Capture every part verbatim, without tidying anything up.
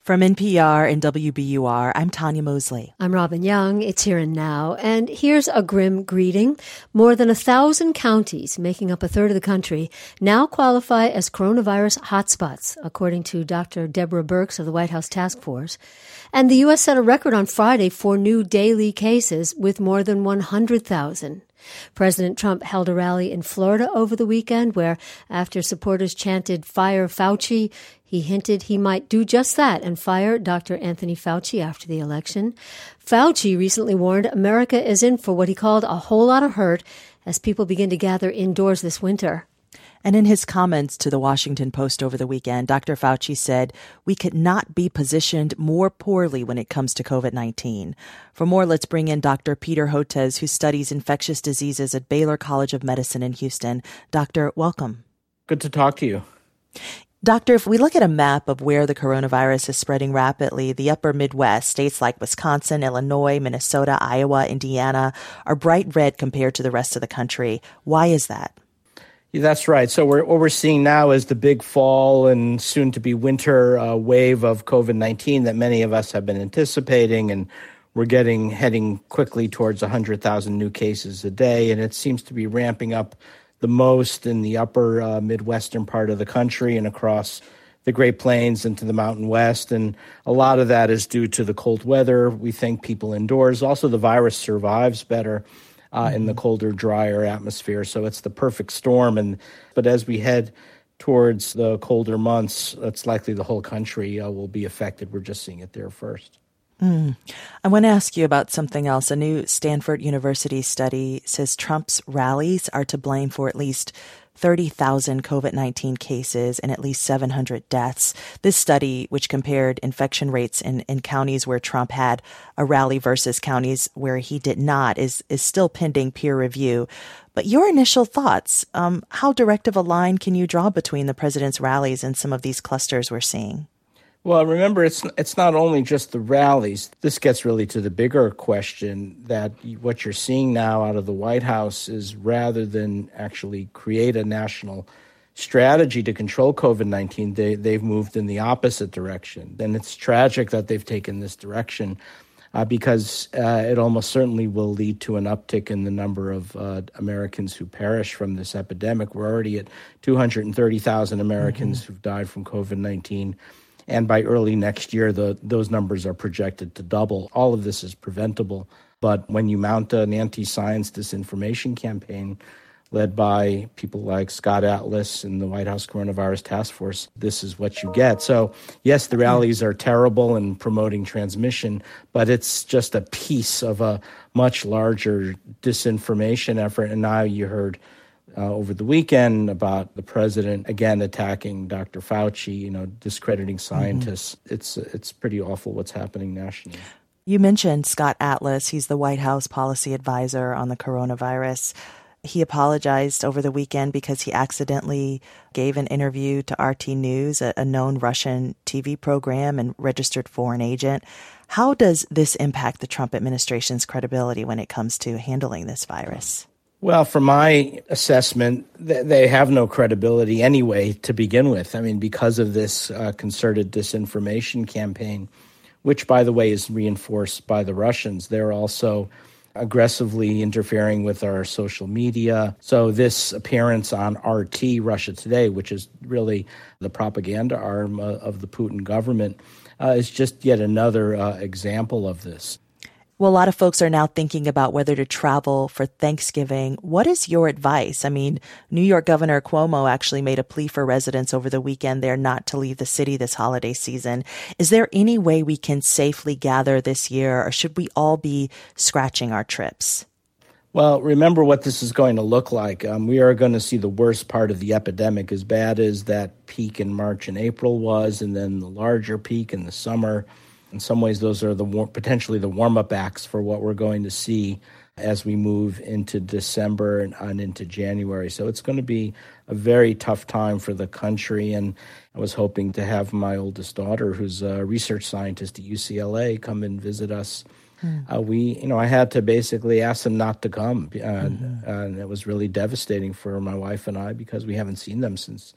From N P R and W B U R, I'm Tanya Mosley. I'm Robin Young. It's Here and Now. And here's a grim greeting. More than a thousand counties, making up a third of the country, now qualify as coronavirus hotspots, according to Doctor Deborah Birx of the White House Task Force. And the U S set a record on Friday for new daily cases with more than one hundred thousand. President Trump held a rally in Florida over the weekend where, after supporters chanted, "Fire Fauci," he hinted he might do just that and fire Doctor Anthony Fauci after the election. Fauci recently warned America is in for what he called a whole lot of hurt as people begin to gather indoors this winter. And in his comments to the Washington Post over the weekend, Doctor Fauci said, "We could not be positioned more poorly when it comes to COVID nineteen. For more, let's bring in Doctor Peter Hotez, who studies infectious diseases at Baylor College of Medicine in Houston. Doctor, welcome. Good to talk to you. Doctor, if we look at a map of where the coronavirus is spreading rapidly, the upper Midwest, states like Wisconsin, Illinois, Minnesota, Iowa, Indiana, are bright red compared to the rest of the country. Why is that? Yeah, that's right. So we're, what we're seeing now is the big fall and soon-to-be winter uh, wave of COVID nineteen that many of us have been anticipating, and we're getting heading quickly towards one hundred thousand new cases a day, and it seems to be ramping up the most in the upper uh, Midwestern part of the country and across the Great Plains into the Mountain West, and a lot of that is due to the cold weather. We think people indoors. Also, the virus survives better Uh, in the colder, drier atmosphere. So it's the perfect storm. And but as we head towards the colder months, it's likely the whole country uh, will be affected. We're just seeing it there first. Mm. I want to ask you about something else. A new Stanford University study says Trump's rallies are to blame for at least thirty thousand COVID nineteen cases and at least seven hundred deaths. This study, which compared infection rates in, in counties where Trump had a rally versus counties where he did not, is, is still pending peer review. But your initial thoughts, um, how direct of a line can you draw between the president's rallies and some of these clusters we're seeing? Well, remember, it's it's not only just the rallies. This gets really to the bigger question that what you're seeing now out of the White House is, rather than actually create a national strategy to control COVID nineteen, they, they've moved in the opposite direction. And it's tragic that they've taken this direction uh, because uh, it almost certainly will lead to an uptick in the number of uh, Americans who perish from this epidemic. We're already at two hundred thirty thousand Americans mm-hmm. who've died from COVID nineteen. And by early next year, the, those numbers are projected to double. All of this is preventable. But when you mount an anti-science disinformation campaign led by people like Scott Atlas and the White House Coronavirus Task Force, this is what you get. So, yes, the rallies are terrible in promoting transmission, but it's just a piece of a much larger disinformation effort. And now you heard Uh, over the weekend about the president again attacking Doctor Fauci, you know, discrediting scientists. Mm-hmm. It's it's pretty awful what's happening nationally. You mentioned Scott Atlas. He's the White House policy advisor on the coronavirus. He apologized over the weekend because he accidentally gave an interview to R T News, a, a known Russian T V program and registered foreign agent. How does this impact the Trump administration's credibility when it comes to handling this virus? Well, from my assessment, they have no credibility anyway to begin with. I mean, because of this uh, concerted disinformation campaign, which, by the way, is reinforced by the Russians. They're also aggressively interfering with our social media. So this appearance on R T, Russia Today, which is really the propaganda arm uh, of the Putin government, uh, is just yet another uh, example of this. Well, a lot of folks are now thinking about whether to travel for Thanksgiving. What is your advice? I mean, New York Governor Cuomo actually made a plea for residents over the weekend there not to leave the city this holiday season. Is there any way we can safely gather this year, or should we all be scratching our trips? Well, remember what this is going to look like. Um, we are going to see the worst part of the epidemic, as bad as that peak in March and April was, and then the larger peak in the summer. In some ways, those are the war- potentially the warm-up acts for what we're going to see as we move into December and, and into January. So it's going to be a very tough time for the country. And I was hoping to have my oldest daughter, who's a research scientist at U C L A, come and visit us. Hmm. Uh, we, you know, I had to basically ask them not to come. Uh, mm-hmm. And it was really devastating for my wife and I because we haven't seen them since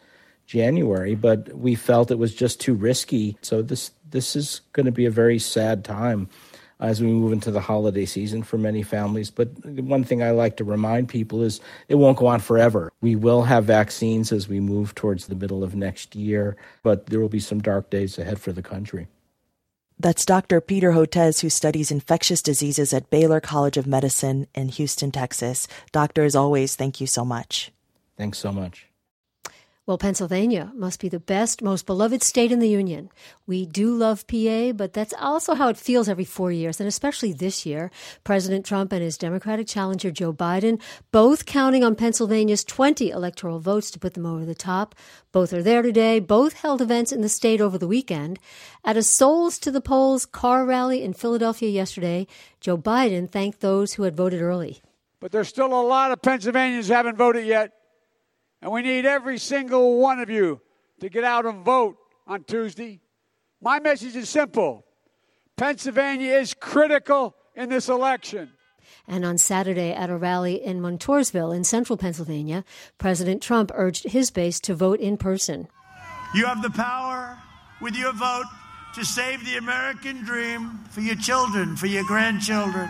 January, but we felt it was just too risky. So this this is going to be a very sad time as we move into the holiday season for many families. But one thing I like to remind people is it won't go on forever. We will have vaccines as we move towards the middle of next year, but there will be some dark days ahead for the country. That's Doctor Peter Hotez, who studies infectious diseases at Baylor College of Medicine in Houston, Texas. Doctor, as always, thank you so much. Thanks so much. Well, Pennsylvania must be the best, most beloved state in the Union. We do love P A, but that's also how it feels every four years, and especially this year. President Trump and his Democratic challenger Joe Biden, both counting on Pennsylvania's twenty electoral votes to put them over the top. Both are there today. Both held events in the state over the weekend. At a Souls to the Polls car rally in Philadelphia yesterday, Joe Biden thanked those who had voted early. But there's still a lot of Pennsylvanians who haven't voted yet. And we need every single one of you to get out and vote on Tuesday. My message is simple. Pennsylvania is critical in this election. And on Saturday at a rally in Montoursville in central Pennsylvania, President Trump urged his base to vote in person. You have the power with your vote to save the American dream for your children, for your grandchildren.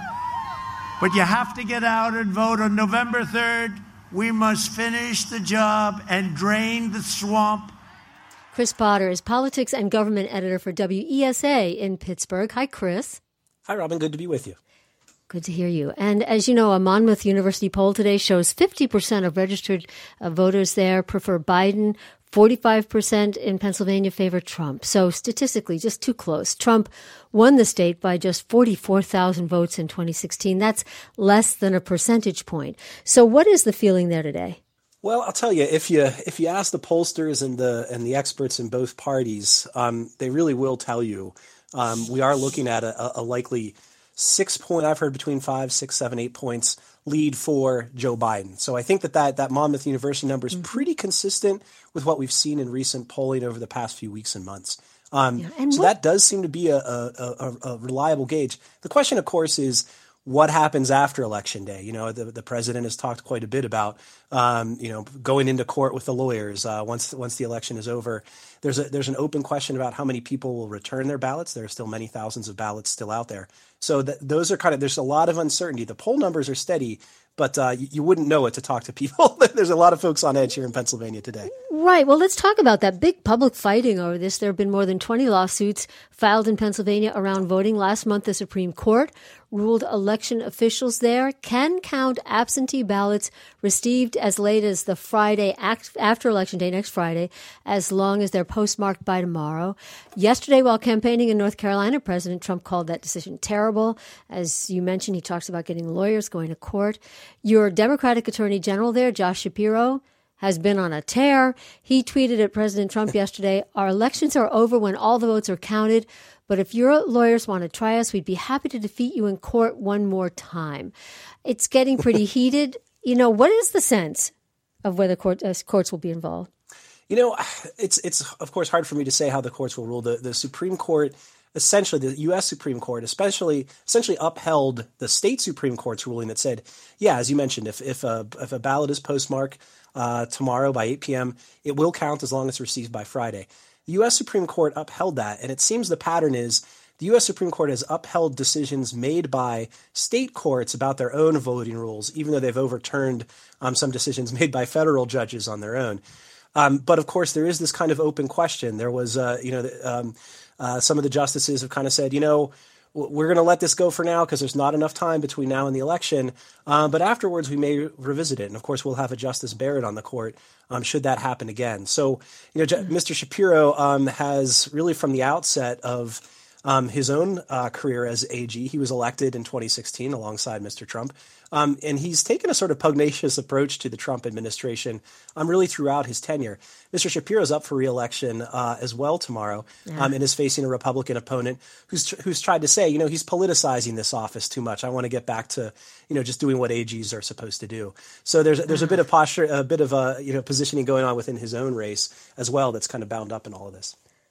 But you have to get out and vote on November third. We must finish the job and drain the swamp. Chris Potter is politics and government editor for W E S A in Pittsburgh. Hi, Chris. Hi, Robin. Good to be with you. Good to hear you. And as you know, a Monmouth University poll today shows fifty percent of registered uh, voters there prefer Biden. forty-five percent in Pennsylvania favor Trump. So statistically, just too close. Trump won the state by just forty-four thousand votes in twenty sixteen. That's less than a percentage point. So what is the feeling there today? Well, I'll tell you, if you if you ask the pollsters and the and the experts in both parties, um, they really will tell you um, we are looking at a, a likely six point. I've heard between five, six, seven, eight points lead for Joe Biden. So I think that that, that Monmouth University number is mm-hmm. pretty consistent with what we've seen in recent polling over the past few weeks and months. Um, yeah. and so what- that does seem to be a, a, a, a reliable gauge. The question, of course, is what happens after Election Day? You know, the, the president has talked quite a bit about, um, you know, going into court with the lawyers uh, once once the election is over. There's a, there's an open question about how many people will return their ballots. There are still many thousands of ballots still out there. So th- those are kind of, there's a lot of uncertainty. The poll numbers are steady, but uh, you, you wouldn't know it to talk to people. There's a lot of folks on edge here in Pennsylvania today. Right. Well, let's talk about that big public fighting over this. There have been more than twenty lawsuits filed in Pennsylvania around voting. Last month, the Supreme Court ruled election officials there can count absentee ballots received as late as the Friday after Election Day, next Friday, as long as they're postmarked by tomorrow. Yesterday, while campaigning in North Carolina, President Trump called that decision terrible. As you mentioned, he talks about getting lawyers, going to court. Your Democratic Attorney General there, Josh Shapiro, has been on a tear. He tweeted at President Trump yesterday, "Our elections are over when all the votes are counted. But if your lawyers want to try us, we'd be happy to defeat you in court one more time." It's getting pretty heated. You know, what is the sense of whether court, uh, courts will be involved? You know, it's, it's of course, hard for me to say how the courts will rule. The, the Supreme Court, essentially the U S Supreme Court, especially essentially upheld the state Supreme Court's ruling that said, yeah, as you mentioned, if, if, a, if a ballot is postmarked uh, tomorrow by eight p.m., it will count as long as it's received by Friday. The U S Supreme Court upheld that, and it seems the pattern is the U S Supreme Court has upheld decisions made by state courts about their own voting rules, even though they've overturned um, some decisions made by federal judges on their own. Um, but of course, there is this kind of open question. There was, uh, you know, um, uh, some of the justices have kind of said, you know, we're going to let this go for now because there's not enough time between now and the election. Um, but afterwards, we may revisit it. And of course, we'll have a Justice Barrett on the court um, should that happen again. So, you know, mm-hmm. Mister Shapiro um, has really from the outset of um, his own uh, career as A G, he was elected in twenty sixteen alongside Mister Trump. Um, and he's taken a sort of pugnacious approach to the Trump administration um, really throughout his tenure. Mister Shapiro's up for re-election uh, as well tomorrow yeah. um, and is facing a Republican opponent who's tr- who's tried to say, you know, he's politicizing this office too much. I want to get back to, you know, just doing what A Gs are supposed to do. So there's there's a bit of posture, a bit of a, you know, positioning going on within his own race as well that's kind of bound up in all of this.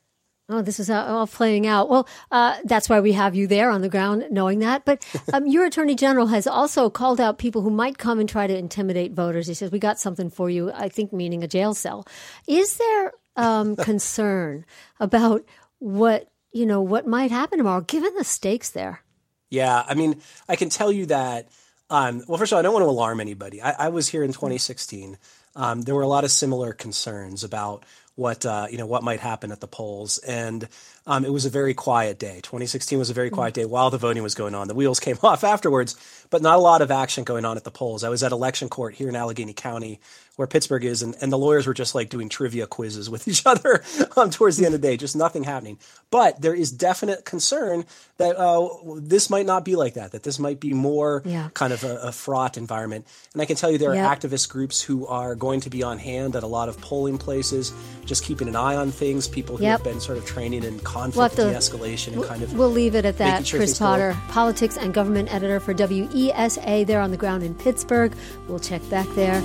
Oh, this is all playing out. Well, uh, that's why we have you there on the ground knowing that. But um, your attorney general has also called out people who might come and try to intimidate voters. He says, we got something for you, I think meaning a jail cell. Is there um, concern about what, you know, what might happen tomorrow, given the stakes there? Yeah, I mean, I can tell you that, um, well, first of all, I don't want to alarm anybody. I, I was here in twenty sixteen. Um, there were a lot of similar concerns about what uh, you know what might happen at the polls, and um, it was a very quiet day. twenty sixteen was a very quiet day while the voting was going on. The wheels came off afterwards, but not a lot of action going on at the polls. I was at election court here in Allegheny County, where Pittsburgh is, and, and the lawyers were just like doing trivia quizzes with each other um, towards the end of the day, just nothing happening. But there is definite concern that uh, this might not be like that, that this might be more yeah. kind of a, a fraught environment. And I can tell you there are yep. activist groups who are going to be on hand at a lot of polling places, just keeping an eye on things, people who yep. have been sort of training in conflict we'll to, de-escalation and kind of We'll leave it at that. Sure Chris Potter, politics and government editor for W E S A there on the ground in Pittsburgh. We'll check back there.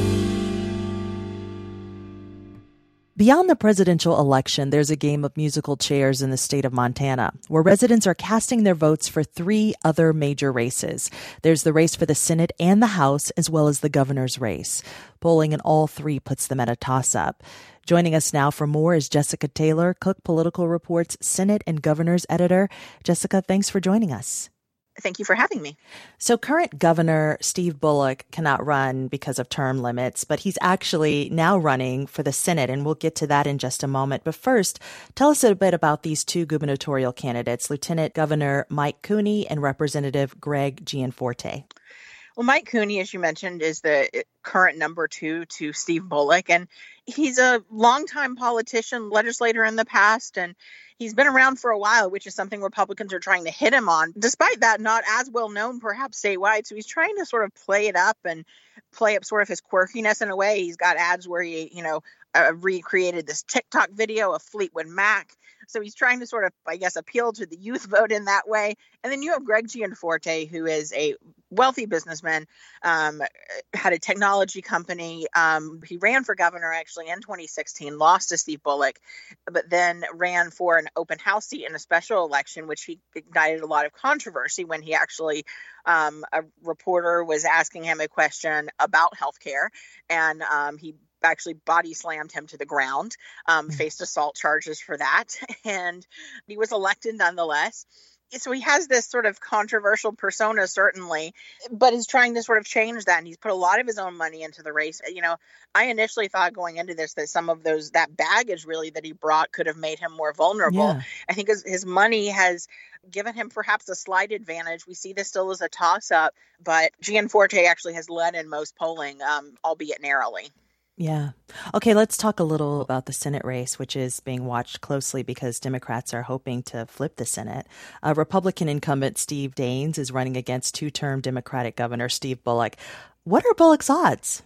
Beyond the presidential election, there's a game of musical chairs in the state of Montana, where residents are casting their votes for three other major races. There's the race for the Senate and the House, as well as the governor's race. Polling in all three puts them at a toss-up. Joining us now for more is Jessica Taylor, Cook Political Report's Senate and Governor's editor. Jessica, thanks for joining us. Thank you for having me. So current Governor Steve Bullock cannot run because of term limits, but he's actually now running for the Senate, and we'll get to that in just a moment. But first, tell us a bit about these two gubernatorial candidates, Lieutenant Governor Mike Cooney and Representative Greg Gianforte. Well, Mike Cooney, as you mentioned, is the current number two to Steve Bullock, and he's a longtime politician, legislator in the past, and he's been around for a while, which is something Republicans are trying to hit him on. Despite that, not as well known, perhaps statewide. So he's trying to sort of play it up and play up sort of his quirkiness in a way. He's got ads where he, you know, uh, recreated this TikTok video of Fleetwood Mac. So he's trying to sort of, I guess, appeal to the youth vote in that way. And then you have Greg Gianforte, who is a wealthy businessman, um, had a technology company. Um, he ran for governor actually in twenty sixteen, lost to Steve Bullock, but then ran for an open house seat in a special election, which he ignited a lot of controversy when he actually, um, a reporter was asking him a question about healthcare, and um, he actually body slammed him to the ground, um, faced assault charges for that, and he was elected nonetheless. So he has this sort of controversial persona, certainly, but is trying to sort of change that. And he's put a lot of his own money into the race. You know, I initially thought going into this that some of those, that baggage really that he brought could have made him more vulnerable. Yeah. I think his, his money has given him perhaps a slight advantage. We see this still as a toss-up, but Gianforte actually has led in most polling, um, albeit narrowly. Yeah. Okay, let's talk a little about the Senate race, which is being watched closely because Democrats are hoping to flip the Senate. Uh, Republican incumbent Steve Daines is running against two-term Democratic Governor Steve Bullock. What are Bullock's odds?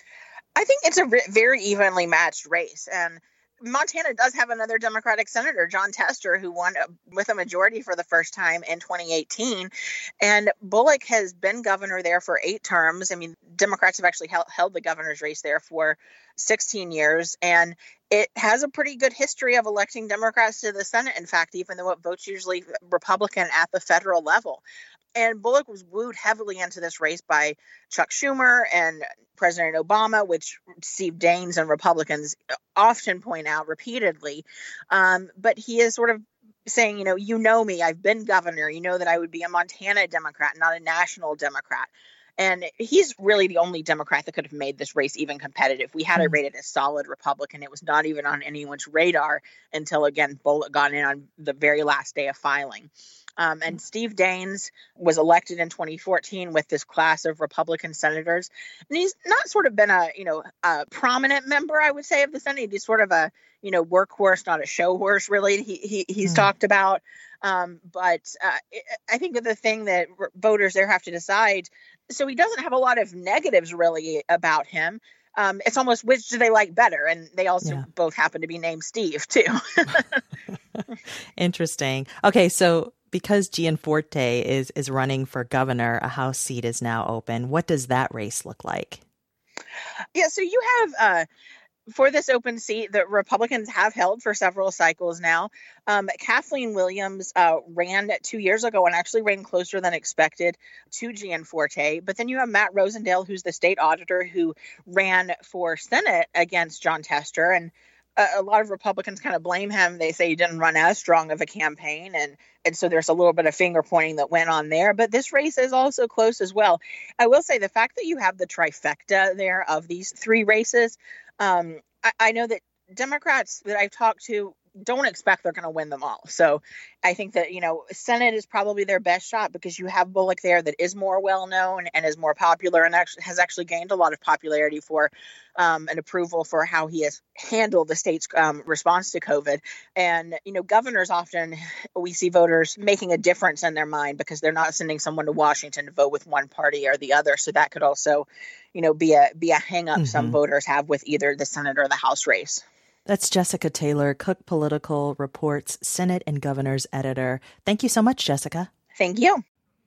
I think it's a re- very evenly matched race. And Montana does have another Democratic senator, Jon Tester, who won with a majority for the first time in twenty eighteen. And Bullock has been governor there for eight terms. I mean, Democrats have actually held, held the governor's race there for sixteen years. And it has a pretty good history of electing Democrats to the Senate, in fact, even though it votes usually Republican at the federal level. And Bullock was wooed heavily into this race by Chuck Schumer and President Obama, which Steve Daines and Republicans often point out repeatedly. Um, but he is sort of saying, you know, you know me, I've been governor. You know that I would be a Montana Democrat, not a national Democrat. And he's really the only Democrat that could have made this race even competitive. We had it rated as solid Republican. It was not even on anyone's radar until, again, Bullock got in on the very last day of filing. Um, and Steve Daines was elected in twenty fourteen with this class of Republican senators. And he's not sort of been a, you know, a prominent member, I would say, of the Senate. He's sort of a, you know, workhorse, not a show horse, really, he, he he's mm. talked about. Um, but uh, I think that the thing that voters there have to decide, so he doesn't have a lot of negatives really about him. Um, it's almost which do they like better? And they also yeah. both happen to be named Steve, too. Interesting. Okay, so because Gianforte is, is running for governor, a House seat is now open. What does that race look like? Yeah, so you have uh, For this open seat that Republicans have held for several cycles now, um, Kathleen Williams uh, ran two years ago and actually ran closer than expected to Gianforte. But then you have Matt Rosendale, who's the state auditor, who ran for Senate against Jon Tester. And a, a lot of Republicans kind of blame him. They say he didn't run as strong of a campaign. And, and so there's a little bit of finger pointing that went on there. But this race is also close as well. I will say the fact that you have the trifecta there of these three races, Um, I, I know that Democrats that I've talked to don't expect they're going to win them all. So I think that, you know, Senate is probably their best shot because you have Bullock there that is more well-known and is more popular and actually has actually gained a lot of popularity for um, an approval for how he has handled the state's um, response to COVID. And, you know, governors often, we see voters making a difference in their mind because they're not sending someone to Washington to vote with one party or the other. So that could also, you know, be a be a hang up mm-hmm. some voters have with either the Senate or the House race. That's Jessica Taylor, Cook Political Reports Senate and Governors editor. Thank you so much, Jessica. Thank you.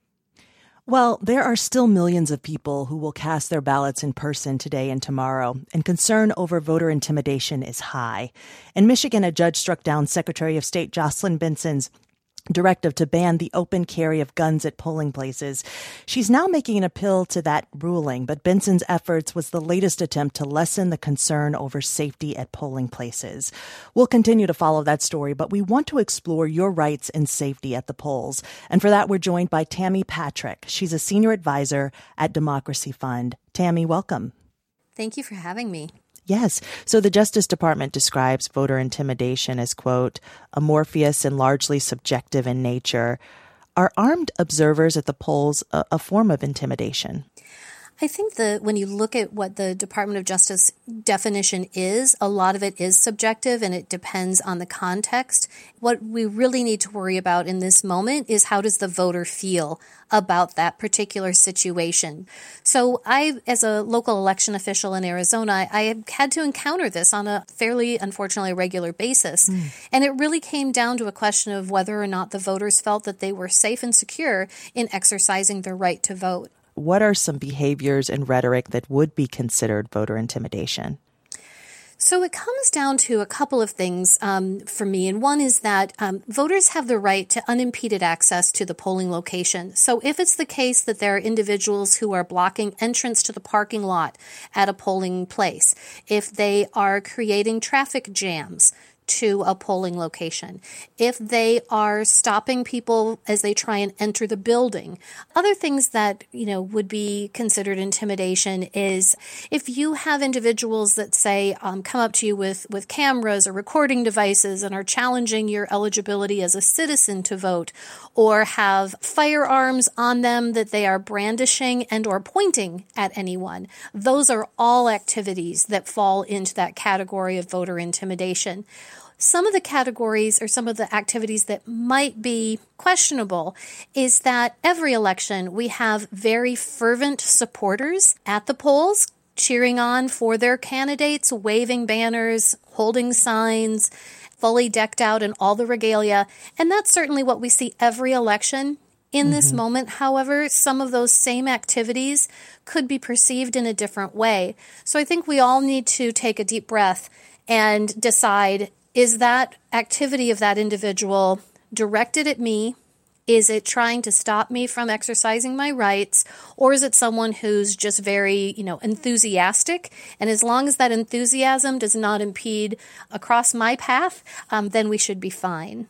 Well, there are still millions of people who will cast their ballots in person today and tomorrow, and concern over voter intimidation is high. In Michigan, a judge struck down Secretary of State Jocelyn Benson's directive to ban the open carry of guns at polling places. She's now making an appeal to that ruling, but Benson's efforts was the latest attempt to lessen the concern over safety at polling places. We'll continue to follow that story, but we want to explore your rights and safety at the polls. And for that, we're joined by Tammy Patrick. She's a senior advisor at Democracy Fund. Tammy, welcome. Thank you for having me. Yes. So the Justice Department describes voter intimidation as, quote, amorphous and largely subjective in nature. Are armed observers at the polls a, a form of intimidation? I think that when you look at what the Department of Justice definition is, a lot of it is subjective and it depends on the context. What we really need to worry about in this moment is how does the voter feel about that particular situation. So I, as a local election official in Arizona, I have had to encounter this on a fairly, unfortunately, regular basis. Mm. And it really came down to a question of whether or not the voters felt that they were safe and secure in exercising their right to vote. What are some behaviors and rhetoric that would be considered voter intimidation? So it comes down to a couple of things um, for me. And one is that um, voters have the right to unimpeded access to the polling location. So if it's the case that there are individuals who are blocking entrance to the parking lot at a polling place, if they are creating traffic jams to a polling location, if they are stopping people as they try and enter the building. Other things that, you know, would be considered intimidation is if you have individuals that say, um, come up to you with, with cameras or recording devices and are challenging your eligibility as a citizen to vote, or have firearms on them that they are brandishing and or pointing at anyone. Those are all activities that fall into that category of voter intimidation. Some of the categories or some of the activities that might be questionable is that every election we have very fervent supporters at the polls cheering on for their candidates, waving banners, holding signs, fully decked out in all the regalia. And that's certainly what we see every election. In this mm-hmm. moment, however, some of those same activities could be perceived in a different way. So I think we all need to take a deep breath and decide, is that activity of that individual directed at me? Is it trying to stop me from exercising my rights? Or is it someone who's just very, you know, enthusiastic? And as long as that enthusiasm does not impede across my path, um, then we should be fine.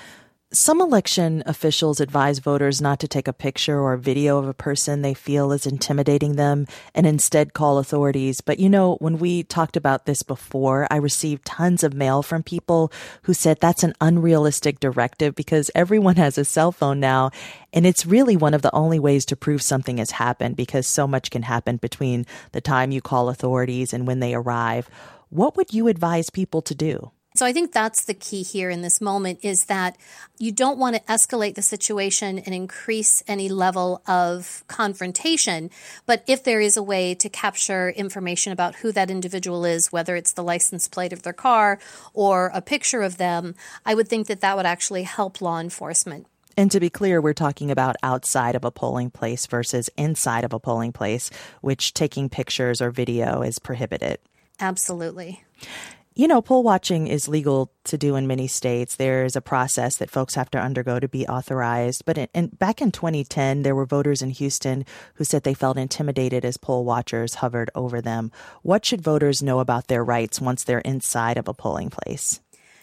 Some election officials advise voters not to take a picture or video of a person they feel is intimidating them and instead call authorities. But, you know, when we talked about this before, I received tons of mail from people who said that's an unrealistic directive because everyone has a cell phone now. And it's really one of the only ways to prove something has happened because so much can happen between the time you call authorities and when they arrive. What would you advise people to do? So I think that's the key here in this moment is that you don't want to escalate the situation and increase any level of confrontation. But if there is a way to capture information about who that individual is, whether it's the license plate of their car or a picture of them, I would think that that would actually help law enforcement. And to be clear, we're talking about outside of a polling place versus inside of a polling place, which taking pictures or video is prohibited. Absolutely. You know, poll watching is legal to do in many states. There's a process that folks have to undergo to be authorized. But in, in, back in twenty ten, there were voters in Houston who said they felt intimidated as poll watchers hovered over them. What should voters know about their rights once they're inside of a polling place?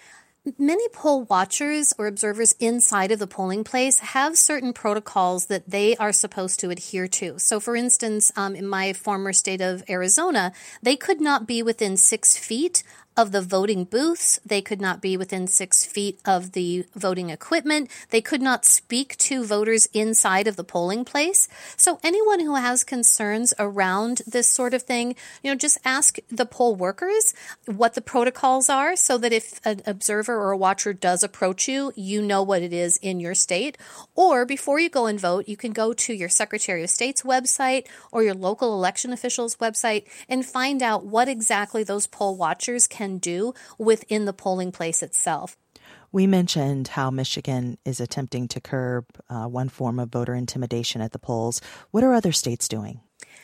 Many poll watchers or observers inside of the polling place have certain protocols that they are supposed to adhere to. So, for instance, um, in my former state of Arizona, they could not be within six feet of the voting booths. They could not be within six feet of the voting equipment. They could not speak to voters inside of the polling place. So anyone who has concerns around this sort of thing, you know, just ask the poll workers what the protocols are so that if an observer or a watcher does approach you, you know what it is in your state. Or before you go and vote, you can go to your Secretary of State's website or your local election official's website and find out what exactly those poll watchers can can do within the polling place itself. We mentioned how Michigan is attempting to curb uh, one form of voter intimidation at the polls. What are other states doing?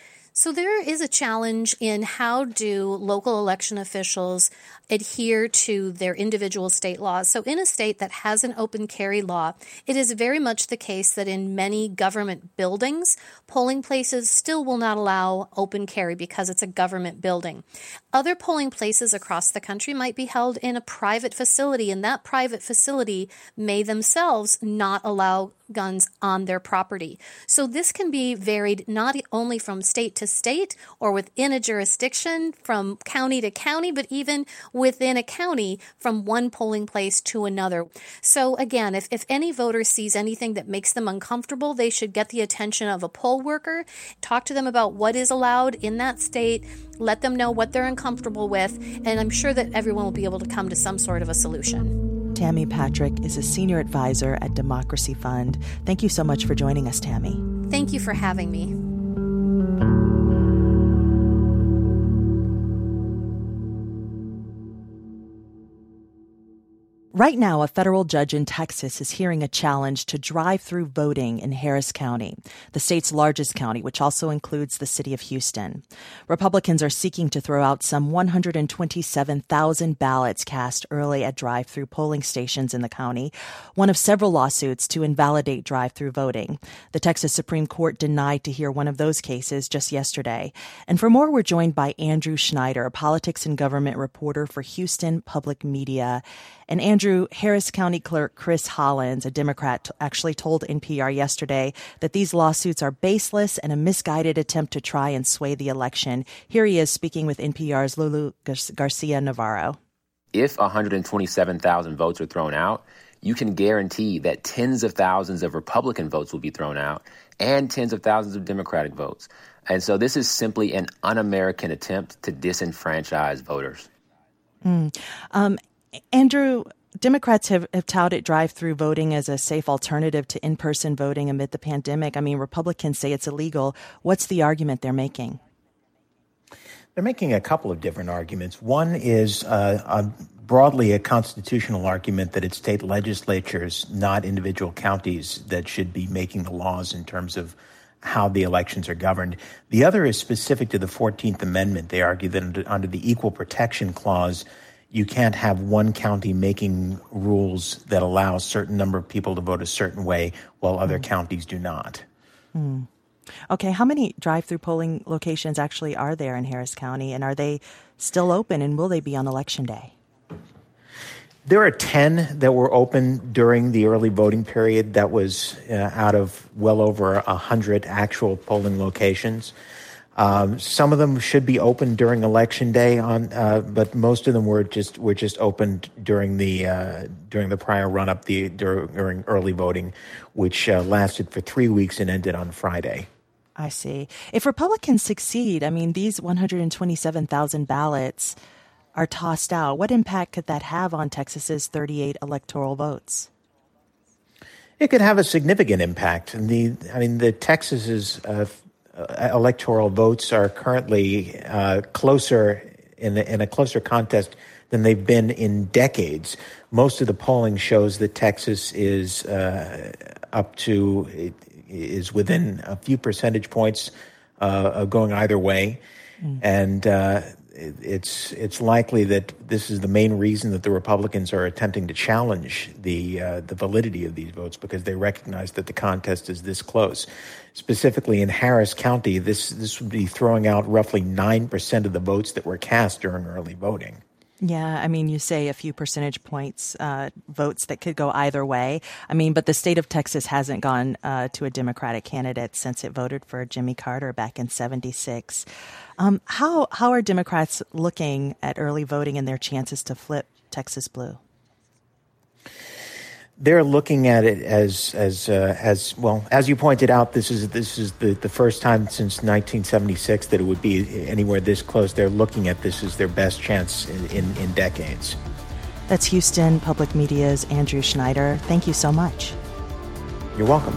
So there is a challenge in how do local election officials adhere to their individual state laws. So in a state that has an open carry law, it is very much the case that in many government buildings, polling places still will not allow open carry because it's a government building. Other polling places across the country might be held in a private facility, and that private facility may themselves not allow guns on their property. So this can be varied not only from state to state or within a jurisdiction from county to county, but even within a county from one polling place to another. So again, if, if any voter sees anything that makes them uncomfortable, they should get the attention of a poll worker, talk to them about what is allowed in that state, let them know what they're uncomfortable with, and I'm sure that everyone will be able to come to some sort of a solution. Tammy Patrick is a senior advisor at Democracy Fund. Thank you so much for joining us, Tammy. Thank you for having me. Right now, a federal judge in Texas is hearing a challenge to drive-through voting in Harris County, the state's largest county, which also includes the city of Houston. Republicans are seeking to throw out some one hundred twenty-seven thousand ballots cast early at drive-through polling stations in the county, one of several lawsuits to invalidate drive-through voting. The Texas Supreme Court denied to hear one of those cases just yesterday. And for more, we're joined by Andrew Schneider, a politics and government reporter for Houston Public Media. And Andrew, Harris County Clerk Chris Hollins, a Democrat, actually told N P R yesterday that these lawsuits are baseless and a misguided attempt to try and sway the election. Here he is speaking with N P R's Lulu Garcia Navarro. If one hundred twenty-seven thousand votes are thrown out, you can guarantee that tens of thousands of Republican votes will be thrown out and tens of thousands of Democratic votes. And so this is simply an un-American attempt to disenfranchise voters. Mm. Um, Andrew, Democrats have, have touted drive-through voting as a safe alternative to in-person voting amid the pandemic. I mean, Republicans say it's illegal. What's the argument they're making? They're making a couple of different arguments. One is uh, a, broadly a constitutional argument that it's state legislatures, not individual counties, that should be making the laws in terms of how the elections are governed. The other is specific to the fourteenth Amendment. They argue that under, under the Equal Protection Clause, you can't have one county making rules that allow a certain number of people to vote a certain way while other mm. counties do not. Mm. Okay, how many drive-through polling locations actually are there in Harris County, and are they still open, and will they be on Election Day? There are ten that were open during the early voting period. That was uh, out of well over one hundred actual polling locations. Um, some of them should be open during Election Day, on, uh, but most of them were just were just opened during the uh, during the prior run up the during early voting, which uh, lasted for three weeks and ended on Friday. I see. If Republicans succeed, I mean, these one hundred twenty-seven thousand ballots are tossed out. What impact could that have on Texas's thirty-eight electoral votes? It could have a significant impact. And the I mean, the Texas's uh, electoral votes are currently uh, closer in, the, in a closer contest than they've been in decades. Most of the polling shows that Texas is uh, up to is within a few percentage points uh, of going either way, mm. and uh, it's it's likely that this is the main reason that the Republicans are attempting to challenge the uh, the validity of these votes, because they recognize that the contest is this close. Specifically in Harris County, this this would be throwing out roughly nine percent of the votes that were cast during early voting. Yeah, I mean, you say a few percentage points, uh, votes that could go either way. I mean, but the state of Texas hasn't gone uh, to a Democratic candidate since it voted for Jimmy Carter back in seventy-six. Um, how how are Democrats looking at early voting and their chances to flip Texas blue? They're looking at it as as uh, as well, as you pointed out. This is this is the, the first time since nineteen seventy-six that it would be anywhere this close. They're looking at this as their best chance in, in, in decades. That's Houston Public Media's Andrew Schneider. Thank you so much. You're welcome.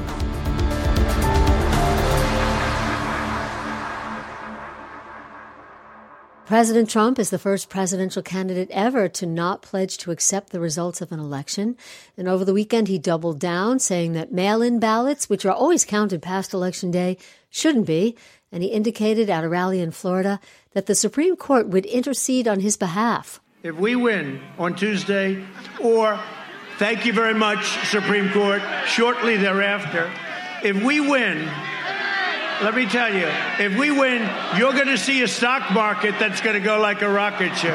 President Trump is the first presidential candidate ever to not pledge to accept the results of an election. And over the weekend, he doubled down, saying that mail-in ballots, which are always counted past Election Day, shouldn't be. And he indicated at a rally in Florida that the Supreme Court would intercede on his behalf. If we win on Tuesday, or thank you very much, Supreme Court, shortly thereafter, if we win, let me tell you, if we win, you're going to see a stock market that's going to go like a rocket ship.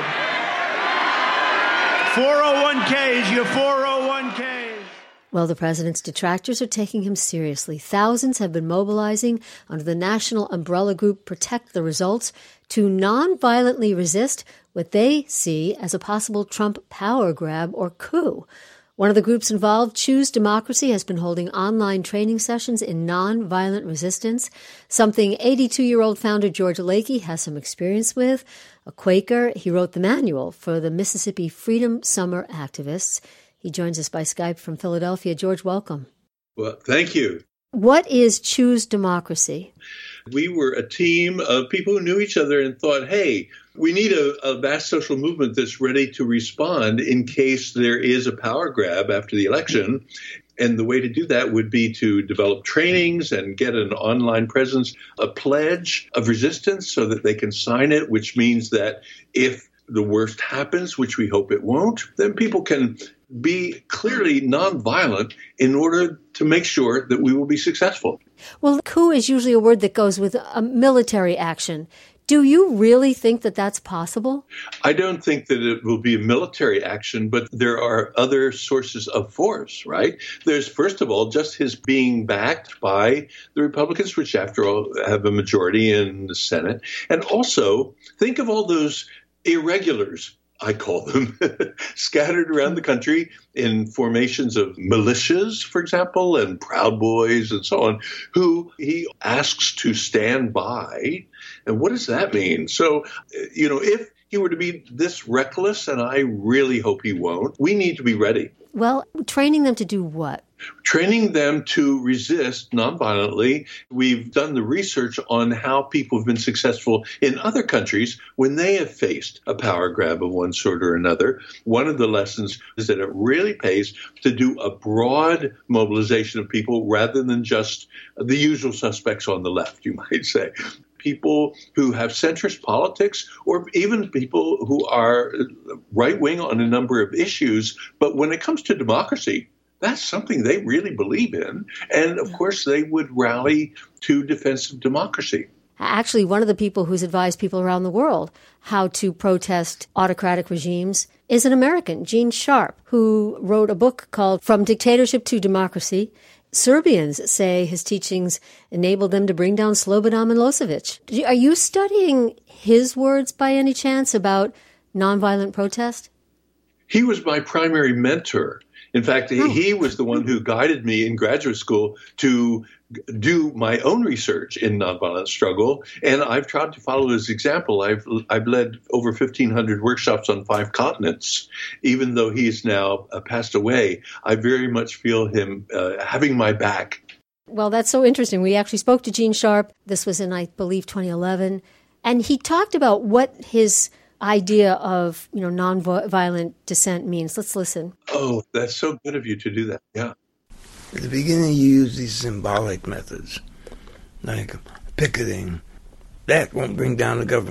four oh one k's, your four oh one k's. Well, the president's detractors are taking him seriously. Thousands have been mobilizing under the national umbrella group Protect the Results to non-violently resist what they see as a possible Trump power grab or coup. One of the groups involved, Choose Democracy, has been holding online training sessions in nonviolent resistance, something eighty-two-year-old founder George Lakey has some experience with. A Quaker, he wrote the manual for the Mississippi Freedom Summer activists. He joins us by Skype from Philadelphia. George, welcome. Well, thank you. What is Choose Democracy? We were a team of people who knew each other and thought, hey, we need a, a vast social movement that's ready to respond in case there is a power grab after the election. And the way to do that would be to develop trainings and get an online presence, a pledge of resistance so that they can sign it, which means that if the worst happens, which we hope it won't, then people can be clearly nonviolent in order to make sure that we will be successful. Well, coup is usually a word that goes with a military action. Do you really think that that's possible? I don't think that it will be a military action, but there are other sources of force, right? There's, first of all, just his being backed by the Republicans, which, after all, have a majority in the Senate. And also, think of all those irregulars, I call them, scattered around the country in formations of militias, for example, and Proud Boys and so on, who he asks to stand by. And what does that mean? So, you know, if he were to be this reckless, and I really hope he won't, we need to be ready. Well, training them to do what? Training them to resist nonviolently. We've done the research on how people have been successful in other countries when they have faced a power grab of one sort or another. One of the lessons is that it really pays to do a broad mobilization of people rather than just the usual suspects on the left, you might say. People who have centrist politics, or even people who are right-wing on a number of issues. But when it comes to democracy, that's something they really believe in. And, of course, they would rally to defense of democracy. Actually, one of the people who's advised people around the world how to protest autocratic regimes is an American, Gene Sharp, who wrote a book called From Dictatorship to Democracy. Serbians say his teachings enabled them to bring down Slobodan Milosevic. Are you studying his words by any chance about nonviolent protest? He was my primary mentor. In fact, oh. he was the one who guided me in graduate school to do my own research in nonviolent struggle, and I've tried to follow his example. I've I've led over fifteen hundred workshops on five continents. Even though he's now uh, passed away, I very much feel him uh, having my back. Well, that's so interesting. We actually spoke to Gene Sharp. This was in, I believe, twenty eleven, and he talked about what his idea of, you know, nonviolent dissent means. Let's listen. Oh, that's so good of you to do that. Yeah. At the beginning, you use these symbolic methods, like picketing. That won't bring down the government.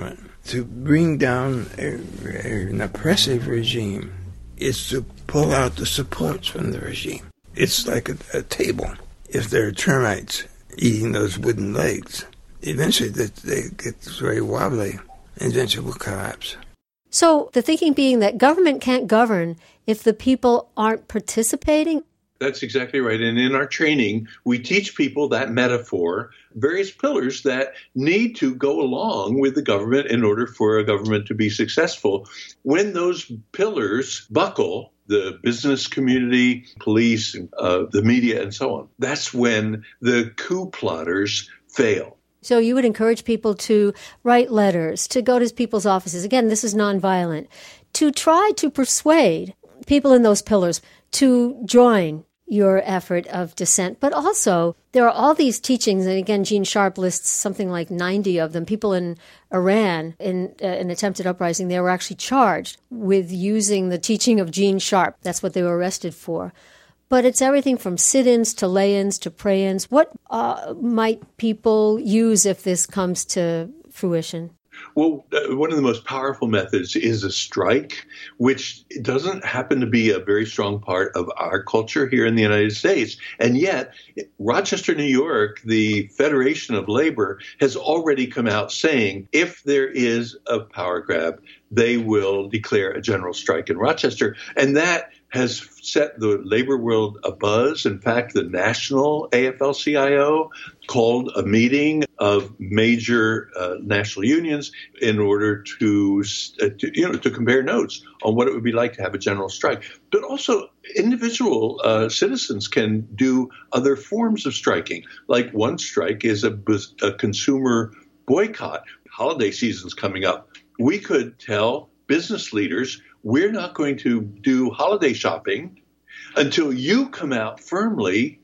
To bring down a, a, an oppressive regime is to pull out the supports from the regime. It's like a, a table. If there are termites eating those wooden legs, eventually they, they get very wobbly and eventually will collapse. So the thinking being that government can't govern if the people aren't participating? That's exactly right. And in our training, we teach people that metaphor, various pillars that need to go along with the government in order for a government to be successful. When those pillars buckle, the business community, police, uh, the media, and so on, that's when the coup plotters fail. So you would encourage people to write letters, to go to people's offices. Again, this is nonviolent. To try to persuade people in those pillars to join your effort of dissent. But also, there are all these teachings, and again, Gene Sharp lists something like ninety of them. People in Iran, in uh, an attempted uprising, they were actually charged with using the teaching of Gene Sharp. That's what they were arrested for. But it's everything from sit-ins to lay-ins to pray-ins. What uh, might people use if this comes to fruition? Well, uh, one of the most powerful methods is a strike, which doesn't happen to be a very strong part of our culture here in the United States. And yet, Rochester, New York, the Federation of Labor has already come out saying if there is a power grab, they will declare a general strike in Rochester. And that has set the labor world abuzz. In fact, the national A F L C I O called a meeting of major uh, national unions in order to, uh, to, you know, to compare notes on what it would be like to have a general strike. But also, individual uh, citizens can do other forms of striking. Like one strike is a, a consumer boycott. Holiday season's coming up. We could tell business leaders, we're not going to do holiday shopping until you come out firmly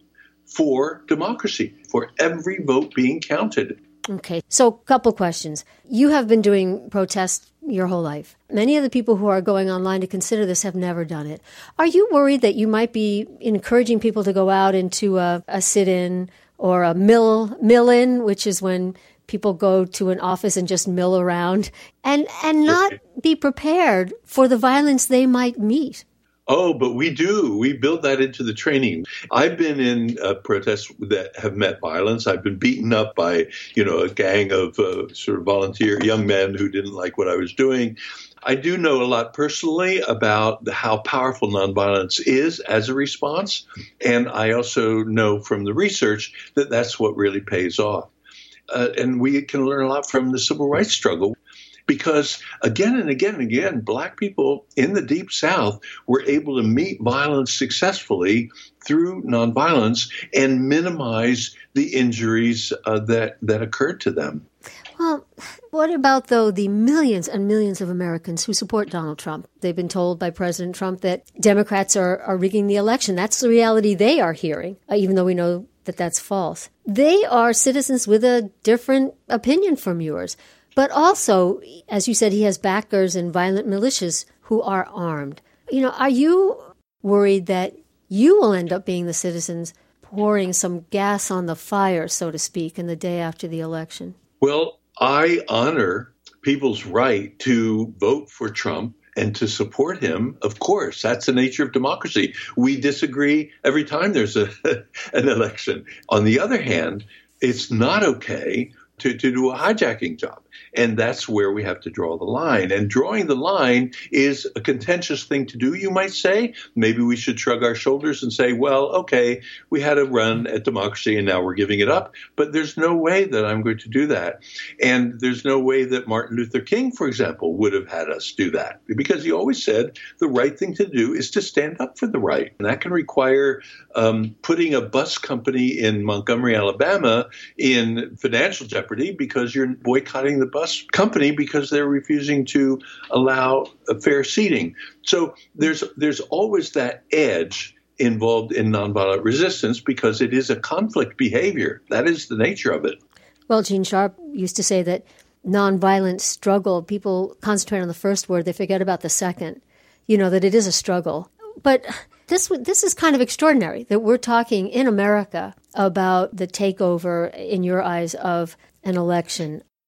for democracy, for every vote being counted. Okay, so a couple questions. You have been doing protests your whole life. Many of the people who are going online to consider this have never done it. Are you worried that you might be encouraging people to go out into a, a sit-in or a mill, mill-in, which is when people go to an office and just mill around, and, and not be prepared for the violence they might meet? Oh, but we do. We build that into the training. I've been in uh, protests that have met violence. I've been beaten up by, you know, a gang of uh, sort of volunteer young men who didn't like what I was doing. I do know a lot personally about how powerful nonviolence is as a response. And I also know from the research that that's what really pays off. Uh, and we can learn a lot from the civil rights struggle. Because again and again and again, Black people in the Deep South were able to meet violence successfully through nonviolence and minimize the injuries uh, that, that occurred to them. Well, what about, though, the millions and millions of Americans who support Donald Trump? They've been told by President Trump that Democrats are, are rigging the election. That's the reality they are hearing, uh, even though we know that that's false. They are citizens with a different opinion from yours. But also, as you said, he has backers and violent militias who are armed. You know, are you worried that you will end up being the citizens pouring some gas on the fire, so to speak, in the day after the election? Well, I honor people's right to vote for Trump and to support him. Of course, that's the nature of democracy. We disagree every time there's a, an election. On the other hand, it's not okay to, to do a hijacking job. And that's where we have to draw the line. And drawing the line is a contentious thing to do, you might say. Maybe we should shrug our shoulders and say, well, okay, we had a run at democracy and now we're giving it up. But there's no way that I'm going to do that. And there's no way that Martin Luther King, for example, would have had us do that. Because he always said the right thing to do is to stand up for the right. And that can require um, putting a bus company in Montgomery, Alabama in financial jeopardy because you're boycotting the bus company because they're refusing to allow a fair seating. So there's there's always that edge involved in nonviolent resistance because it is a conflict behavior. That is the nature of it. Well, Gene Sharp used to say that nonviolent struggle, people concentrate on the first word, they forget about the second, you know, that it is a struggle. But this this is kind of extraordinary that we're talking in America about the takeover, in your eyes, of an election.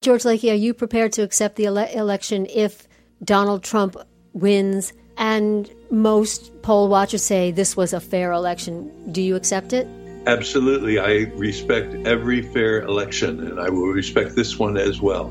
George Lakey, are you prepared to accept the ele- election if Donald Trump wins and most poll watchers say this was a fair election? Do you accept it? Absolutely. I respect every fair election, and I will respect this one as well.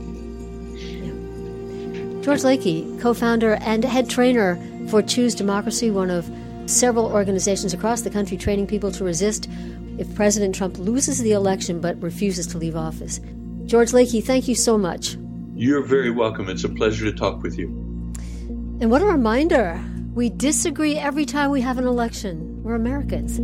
George Lakey, co-founder and head trainer for Choose Democracy, one of several organizations across the country training people to resist if President Trump loses the election but refuses to leave office. George Lakey, thank you so much. You're very welcome. It's a pleasure to talk with you. And what a reminder. We disagree every time we have an election. We're Americans.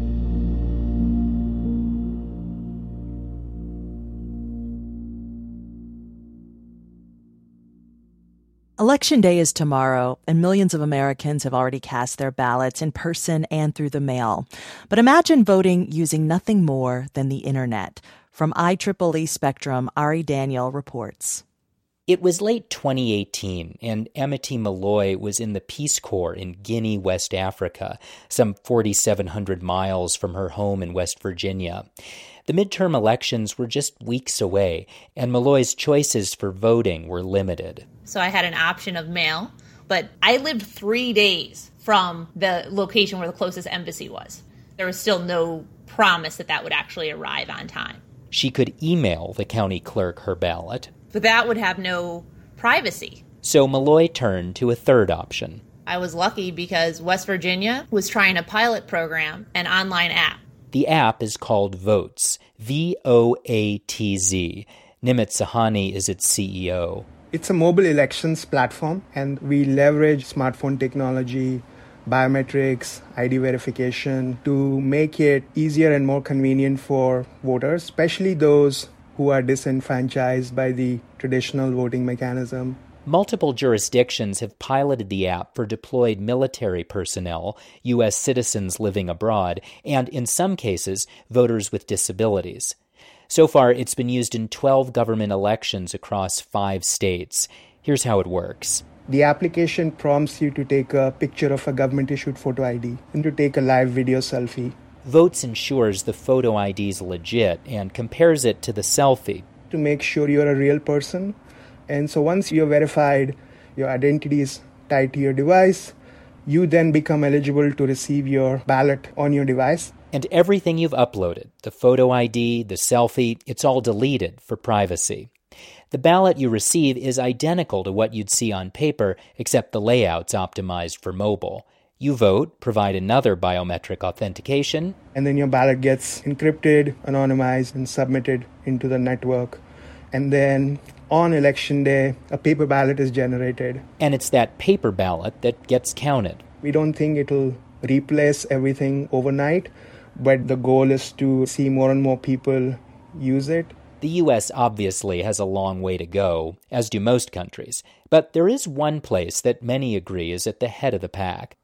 Election day is tomorrow, and millions of Americans have already cast their ballots in person and through the mail. But imagine voting using nothing more than the internet. From I triple E Spectrum, Ari Daniel reports. It was late twenty eighteen, and Amity Malloy was in the Peace Corps in Guinea, West Africa, some forty-seven hundred miles from her home in West Virginia. The midterm elections were just weeks away, and Malloy's choices for voting were limited. So I had an option of mail, but I lived three days from the location where the closest embassy was. There was still no promise that that would actually arrive on time. She could email the county clerk her ballot, but that would have no privacy. So Malloy turned to a third option. I was lucky because West Virginia was trying a pilot program, an online app. The app is called Voatz, V O A T Z. Nimit Sahani is its C E O. It's a mobile elections platform, and we leverage smartphone technology, biometrics, I D verification to make it easier and more convenient for voters, especially those who are disenfranchised by the traditional voting mechanism. Multiple jurisdictions have piloted the app for deployed military personnel, U S citizens living abroad, and in some cases, voters with disabilities. So far, it's been used in twelve government elections across five states. Here's how it works. The application prompts you to take a picture of a government-issued photo I D and to take a live video selfie. Voatz ensures the photo I D is legit and compares it to the selfie. To make sure you're a real person. And so once you're verified, your identity is tied to your device, you then become eligible to receive your ballot on your device. And everything you've uploaded, the photo I D, the selfie, it's all deleted for privacy. The ballot you receive is identical to what you'd see on paper, except the layout's optimized for mobile. You vote, provide another biometric authentication, and then your ballot gets encrypted, anonymized, and submitted into the network. And then on election day, a paper ballot is generated. And it's that paper ballot that gets counted. We don't think it'll replace everything overnight, but the goal is to see more and more people use it. The U S obviously has a long way to go, as do most countries. But there is one place that many agree is at the head of the pack.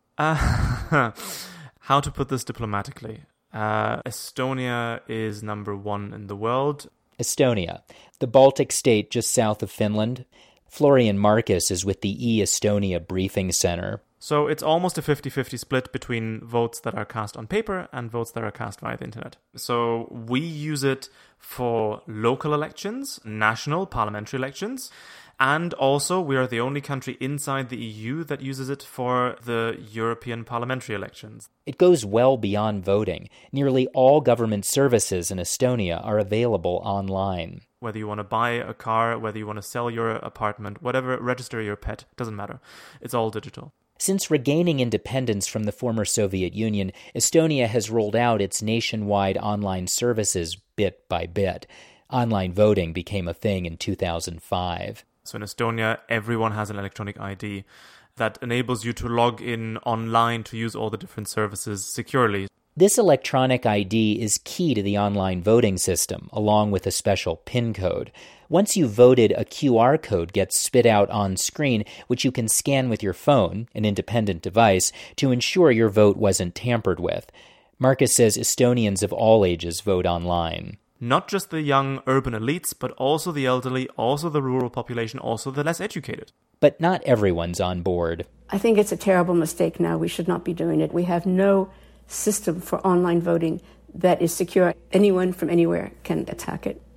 Uh, how to put this diplomatically? Uh, Estonia is number one in the world. Estonia, the Baltic state just south of Finland. Florian Marcus is with the e-Estonia Briefing Center. So it's almost a fifty-fifty split between votes that are cast on paper and votes that are cast via the internet. So we use it for local elections, national parliamentary elections, and also we are the only country inside the E U that uses it for the European parliamentary elections. It goes well beyond voting. Nearly all government services in Estonia are available online. Whether you want to buy a car, whether you want to sell your apartment, whatever, register your pet, doesn't matter. It's all digital. Since regaining independence from the former Soviet Union, Estonia has rolled out its nationwide online services bit by bit. Online voting became a thing in two thousand five. So in Estonia, everyone has an electronic I D that enables you to log in online to use all the different services securely. This electronic I D is key to the online voting system, along with a special PIN code. Once you've voted, a Q R code gets spit out on screen, which you can scan with your phone, an independent device, to ensure your vote wasn't tampered with. Marcus says Estonians of all ages vote online. Not just the young urban elites, but also the elderly, also the rural population, also the less educated. But not everyone's on board. I think it's a terrible mistake now. We should not be doing it. We have no system for online voting that is secure. Anyone from anywhere can attack it.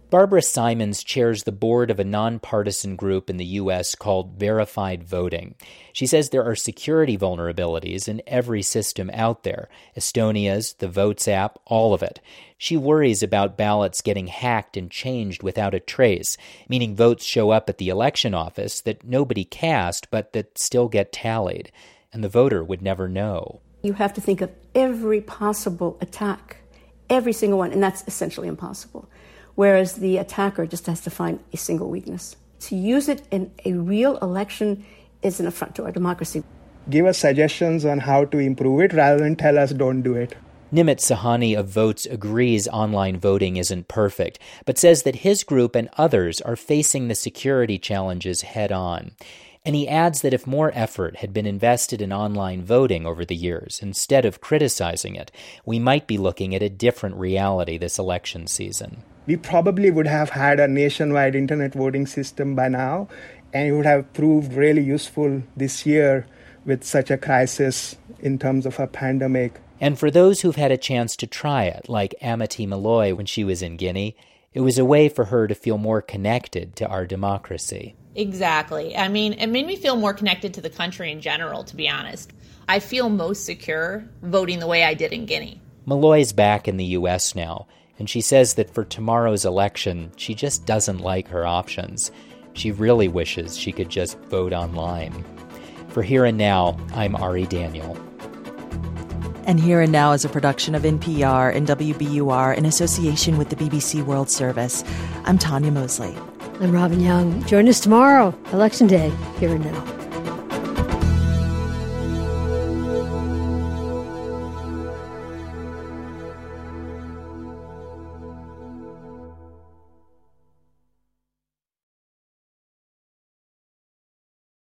Barbara Simons chairs the board of a nonpartisan group in the U S called Verified Voting. She says there are security vulnerabilities in every system out there, Estonia's, the Votes app, all of it. She worries about ballots getting hacked and changed without a trace, meaning votes show up at the election office that nobody cast but that still get tallied, and the voter would never know. You have to think of every possible attack, every single one, and that's essentially impossible. Whereas the attacker just has to find a single weakness. To use it in a real election is an affront to our democracy. Give us suggestions on how to improve it rather than tell us don't do it. Nimit Sahani of Votes agrees online voting isn't perfect, but says that his group and others are facing the security challenges head on. And he adds that if more effort had been invested in online voting over the years, instead of criticizing it, we might be looking at a different reality this election season. We probably would have had a nationwide internet voting system by now, and it would have proved really useful this year with such a crisis in terms of a pandemic. And for those who've had a chance to try it, like Amity Malloy when she was in Guinea, it was a way for her to feel more connected to our democracy. Exactly. I mean, it made me feel more connected to the country in general, to be honest. I feel most secure voting the way I did in Guinea. Malloy's back in the U S now, and she says that for tomorrow's election, she just doesn't like her options. She really wishes she could just vote online. For Here and Now, I'm Ari Daniel. And Here and Now is a production of N P R and W B U R in association with the B B C World Service. I'm Tanya Mosley. I'm Robin Young. Join us tomorrow, Election Day, Here and Now.